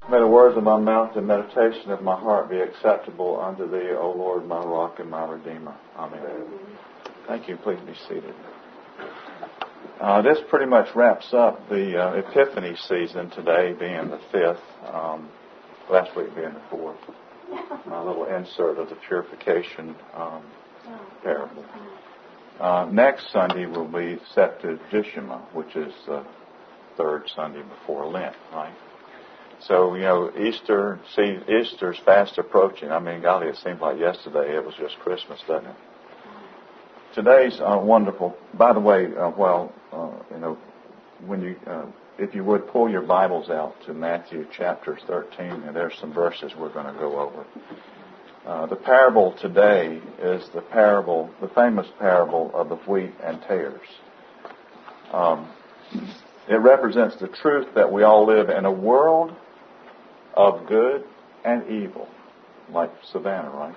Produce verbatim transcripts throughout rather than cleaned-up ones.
May the words of my mouth and meditation of my heart be acceptable unto Thee, O Lord, my rock and my redeemer. Amen. Thank you. Please be seated. Uh, this pretty much wraps up the uh, Epiphany season, today being the fifth, um, last week being the fourth. My little insert of the purification um, parable. Uh, next Sunday will be Septuagesima, which is the third Sunday before Lent, right? So, you know, Easter, see, Easter's fast approaching. I mean, golly, it seemed like yesterday it was just Christmas, doesn't it? Today's uh, wonderful. By the way, uh, well, uh, you know, when you, uh, if you would pull your Bibles out to Matthew chapter thirteen, and there's some verses we're going to go over. Uh, the parable today is the parable, the famous parable of the wheat and tares. Um, it represents the truth that we all live in a world of good and evil, like Savannah, right?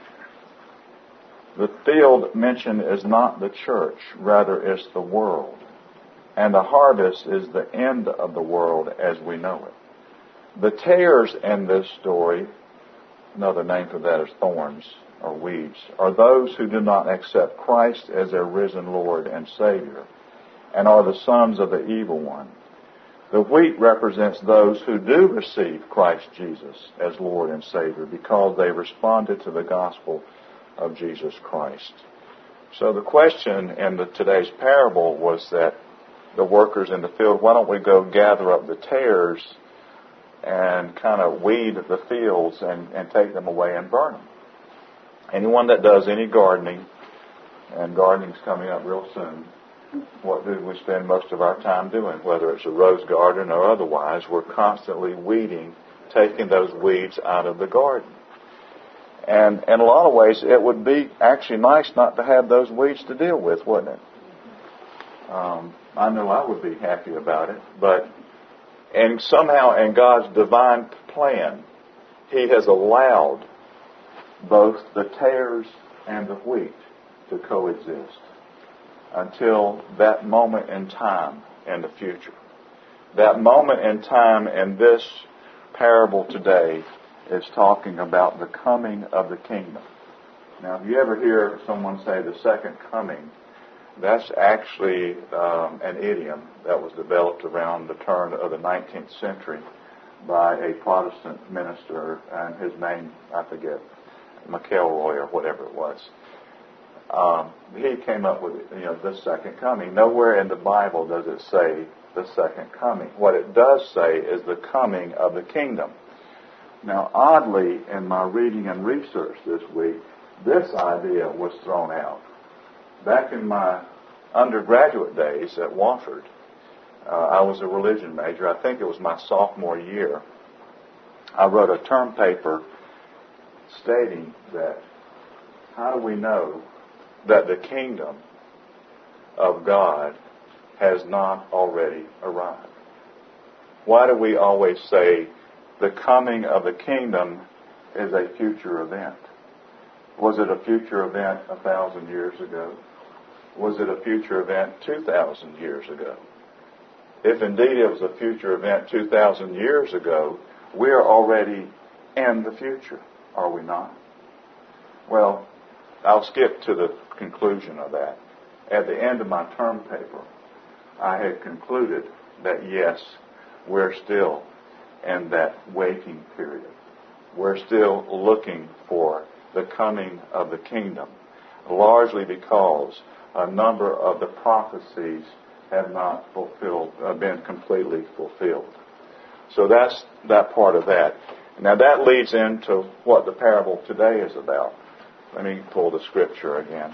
The field mentioned is not the church, rather it's the world. And the harvest is the end of the world as we know it. The tares in this story, another name for that is thorns or weeds, are those who do not accept Christ as their risen Lord and Savior and are the sons of the evil one. The wheat represents those who do receive Christ Jesus as Lord and Savior because they responded to the gospel of Jesus Christ. So the question in the, today's parable was that the workers in the field, why don't we go gather up the tares and kind of weed the fields and, and take them away and burn them? Anyone that does any gardening, and gardening's coming up real soon, what do we spend most of our time doing? Whether it's a rose garden or otherwise, we're constantly weeding, taking those weeds out of the garden. And in a lot of ways, it would be actually nice not to have those weeds to deal with, wouldn't it? Um, I know I would be happy about it, but and somehow in God's divine plan, He has allowed both the tares and the wheat to coexist until that moment in time in the future. That moment in time in this parable today is talking about the coming of the kingdom. Now, if you ever hear someone say the second coming, that's actually um, an idiom that was developed around the turn of the nineteenth century by a Protestant minister, and his name, I forget, McElroy or whatever it was. Um, he came up with, you know, the second coming. Nowhere in the Bible does it say the second coming. What it does say is the coming of the kingdom. Now, oddly, in my reading and research this week, this idea was thrown out. Back in my undergraduate days at Wofford, uh, I was a religion major. I think it was my sophomore year. I wrote a term paper stating that how do we know that the kingdom of God has not already arrived? Why do we always say the coming of the kingdom is a future event? Was it a future event a thousand years ago? Was it a future event two thousand years ago? If indeed it was a future event two thousand years ago, we are already in the future, are we not? Well, I'll skip to the conclusion of that. At the end of my term paper, I had concluded that yes, we're still in that waiting period. We're still looking for the coming of the kingdom, largely because a number of the prophecies have not fulfilled, uh, been completely fulfilled. So that's that part of that. Now that leads into what the parable today is about. Let me pull the scripture again.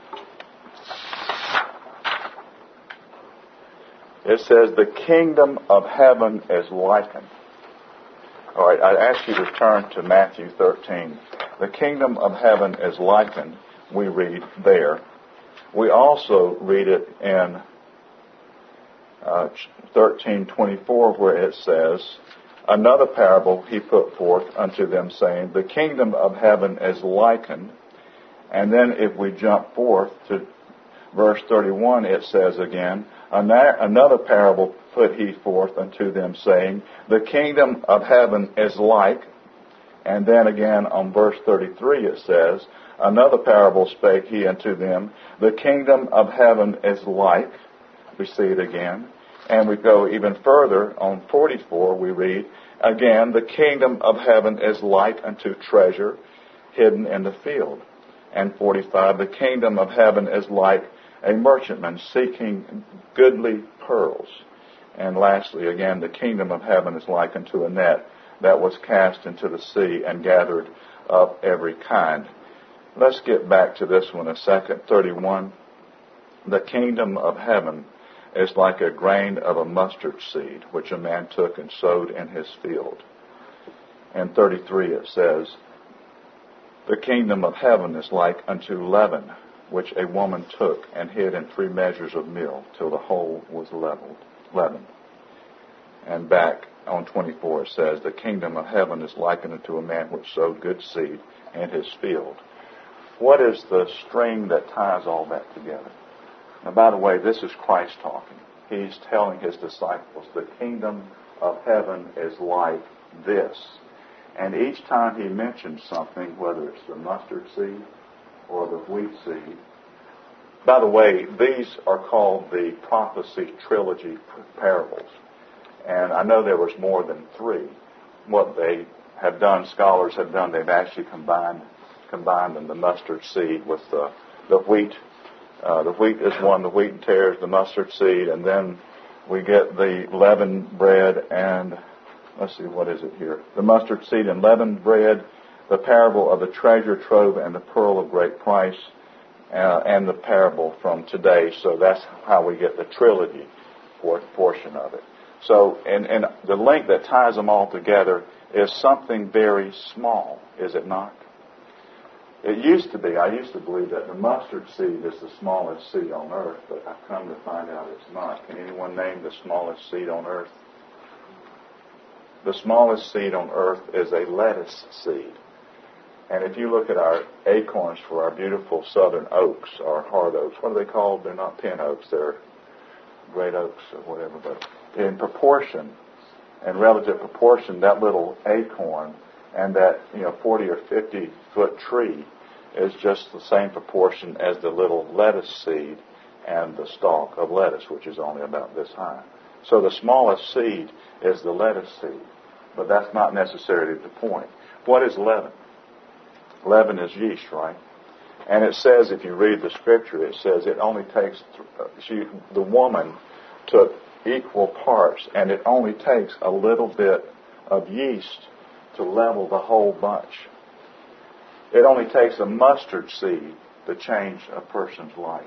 It says, the kingdom of heaven is likened. All right, I ask you to turn to Matthew thirteen. The kingdom of heaven is likened, we read there. We also read it in uh, thirteen twenty-four, where it says, another parable he put forth unto them, saying, the kingdom of heaven is likened. And then if we jump forth to verse thirty-one, it says again, another parable put he forth unto them, saying, the kingdom of heaven is like. And then again on verse thirty-three it says, another parable spake he unto them, the kingdom of heaven is like. We see it again. And we go even further on forty-four, we read, again, the kingdom of heaven is like unto treasure hidden in the field. And forty-five, the kingdom of heaven is like a merchantman seeking goodly pearls. And lastly, again, the kingdom of heaven is like unto a net that was cast into the sea and gathered up every kind. Let's get back to this one a second. thirty-one, the kingdom of heaven is like a grain of a mustard seed, which a man took and sowed in his field. And thirty-three it says, the kingdom of heaven is like unto leaven, which a woman took and hid in three measures of meal, till the whole was leavened. leavened. And back on twenty-four it says, the kingdom of heaven is likened unto a man which sowed good seed in his field. What is the string that ties all that together? Now, by the way, this is Christ talking. He's telling his disciples, the kingdom of heaven is like this. And each time he mentions something, whether it's the mustard seed or the wheat seed. By the way, these are called the prophecy trilogy parables. And I know there was more than three. What they have done, scholars have done, they've actually combined combined them, the mustard seed with the, the wheat. Uh, the wheat is one, the wheat and tares, the mustard seed, and then we get the leavened bread and, let's see, what is it here? The mustard seed and leavened bread, the parable of the treasure trove and the pearl of great price, uh, and the parable from today. So that's how we get the trilogy portion of it. So, and, and the link that ties them all together is something very small, is it not? It used to be, I used to believe that the mustard seed is the smallest seed on earth, but I've come to find out it's not. Can anyone name the smallest seed on earth? The smallest seed on earth is a lettuce seed. And if you look at our acorns for our beautiful southern oaks, or hard oaks, what are they called? They're not pin oaks, they're great oaks or whatever, but in proportion, in relative proportion, that little acorn and that, you know, forty or fifty foot tree is just the same proportion as the little lettuce seed and the stalk of lettuce, which is only about this high. So the smallest seed is the lettuce seed, but that's not necessarily the point. What is leaven? Leaven is yeast, right? And it says, if you read the scripture, it says it only takes, she, the woman took equal parts, and it only takes a little bit of yeast to level the whole bunch. It only takes a mustard seed to change a person's life.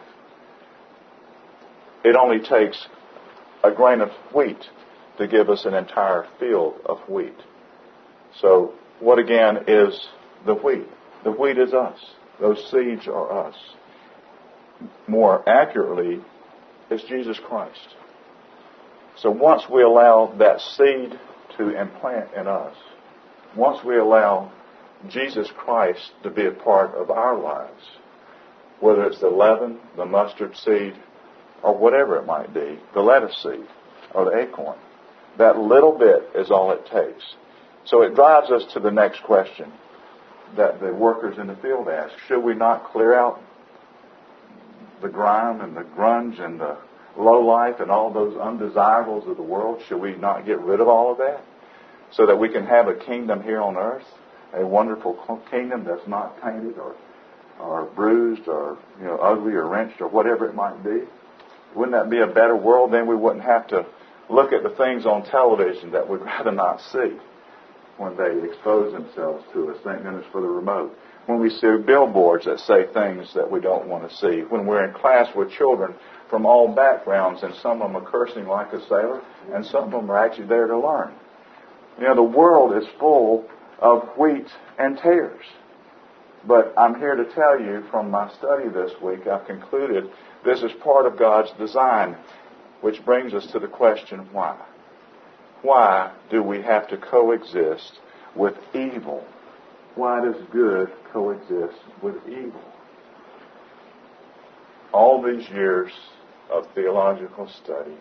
It only takes a grain of wheat to give us an entire field of wheat. So what again is the wheat? The wheat is us. Those seeds are us. More accurately, it's Jesus Christ. So once we allow that seed to implant in us, once we allow Jesus Christ to be a part of our lives, whether it's the leaven, the mustard seed, or whatever it might be, the lettuce seed or the acorn, that little bit is all it takes. So it drives us to the next question that the workers in the field ask. Should we not clear out the grime and the grunge and the low life and all those undesirables of the world? Should we not get rid of all of that so that we can have a kingdom here on earth, a wonderful kingdom that's not tainted or or bruised or, you know, ugly or wrenched or whatever it might be? Wouldn't that be a better world? Then we wouldn't have to look at the things on television that we'd rather not see when they expose themselves to us. Thank goodness for the remote. When we see billboards that say things that we don't want to see. When we're in class with children from all backgrounds, and some of them are cursing like a sailor, and some of them are actually there to learn. You know, the world is full of wheat and tares. But I'm here to tell you from my study this week, I've concluded this is part of God's design, which brings us to the question, why? Why do we have to coexist with evil? Why does good coexist with evil? all these years of theological study,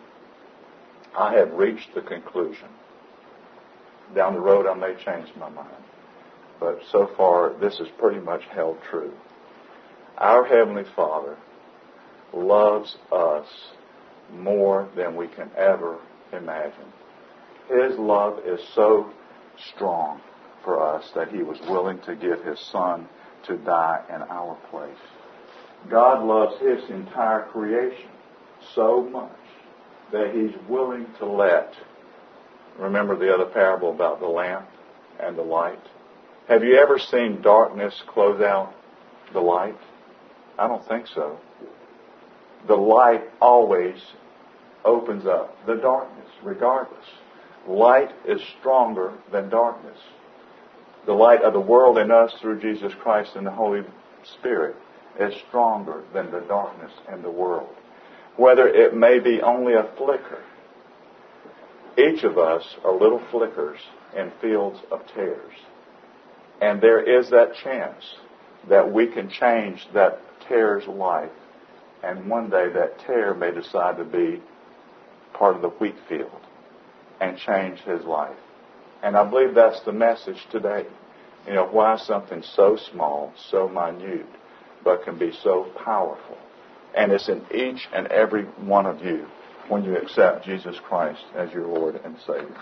I have reached the conclusion. Down the road, I may change my mind. But so far, this is pretty much held true. Our Heavenly Father loves us more than we can ever imagine. His love is so strong for us that He was willing to give His Son to die in our place. God loves His entire creation so much that He's willing to let, remember the other parable about the lamp and the light? Have you ever seen darkness close out the light? I don't think so. The light always opens up the darkness, regardless. Light is stronger than darkness. The light of the world in us through Jesus Christ and the Holy Spirit is stronger than the darkness in the world. Whether it may be only a flicker. Each of us are little flickers in fields of tares. And there is that chance that we can change that tare's life. And one day that tare may decide to be part of the wheat field and change his life. And I believe that's the message today. You know, why something so small, so minute, but can be so powerful. And it's in each and every one of you when you accept Jesus Christ as your Lord and Savior.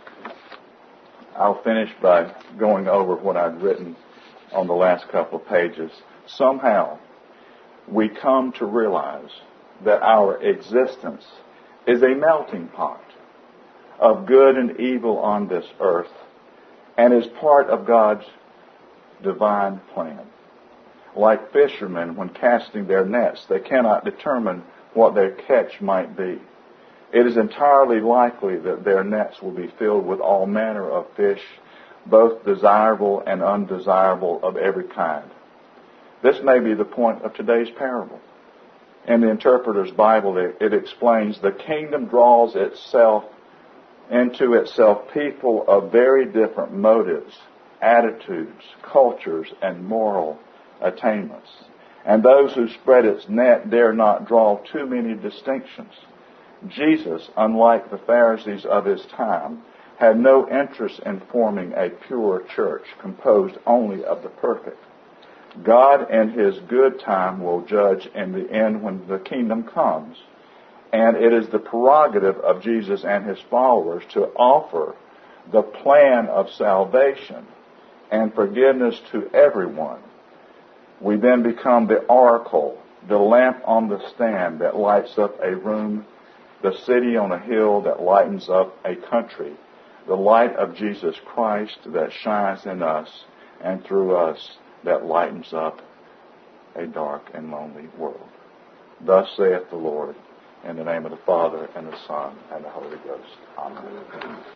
I'll finish by going over what I've written on the last couple of pages. Somehow, we come to realize that our existence is a melting pot of good and evil on this earth and is part of God's divine plan. Like fishermen, when casting their nets, they cannot determine what their catch might be. It is entirely likely that their nets will be filled with all manner of fish, both desirable and undesirable of every kind. This may be the point of today's parable. In the Interpreter's Bible, it, it explains the kingdom draws itself into itself people of very different motives, attitudes, cultures, and moral attainments. And those who spread its net dare not draw too many distinctions. Jesus, unlike the Pharisees of his time, had no interest in forming a pure church composed only of the perfect. God in his good time will judge in the end when the kingdom comes. And it is the prerogative of Jesus and his followers to offer the plan of salvation and forgiveness to everyone. We then become the oracle, the lamp on the stand that lights up a room, the city on a hill that lightens up a country, the light of Jesus Christ that shines in us and through us that lightens up a dark and lonely world. Thus saith the Lord, in the name of the Father, and the Son, and the Holy Ghost. Amen.